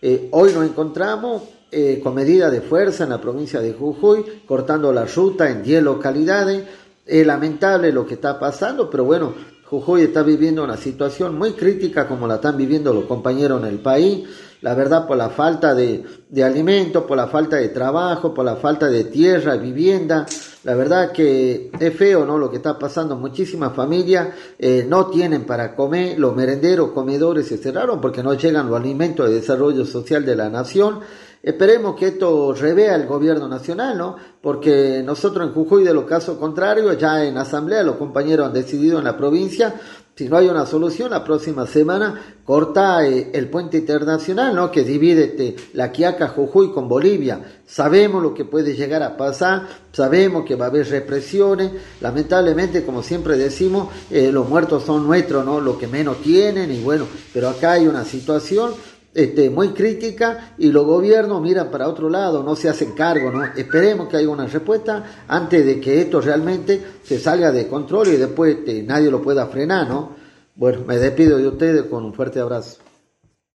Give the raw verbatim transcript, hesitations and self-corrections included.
Eh, hoy nos encontramos eh, con medidas de fuerza en la provincia de Jujuy, cortando la ruta en diez localidades. Es lamentable lo que está pasando, pero bueno, Jujuy está viviendo una situación muy crítica como la están viviendo los compañeros en el país. La verdad, por la falta de, de alimentos, por la falta de trabajo, por la falta de tierra, vivienda. La verdad que es feo, ¿no? Lo que está pasando. Muchísimas familias eh, no tienen para comer. Los merenderos, comedores se cerraron porque no llegan los alimentos de desarrollo social de la nación. Esperemos que esto revea el gobierno nacional, ¿no? Porque nosotros en Jujuy, de los casos contrarios, ya en asamblea los compañeros han decidido en la provincia, si no hay una solución, la próxima semana corta eh, el puente internacional, ¿no? Que divide este, la Quiaca Jujuy con Bolivia. Sabemos lo que puede llegar a pasar, sabemos que va a haber represiones. Lamentablemente, como siempre decimos, eh, los muertos son nuestros, ¿no? Los que menos tienen, y bueno, pero acá hay una situación Este, muy crítica y los gobiernos miran para otro lado, no se hacen cargo, ¿no? Esperemos que haya una respuesta antes de que esto realmente se salga de control y después este, nadie lo pueda frenar, ¿no? Bueno, me despido de ustedes con un fuerte abrazo.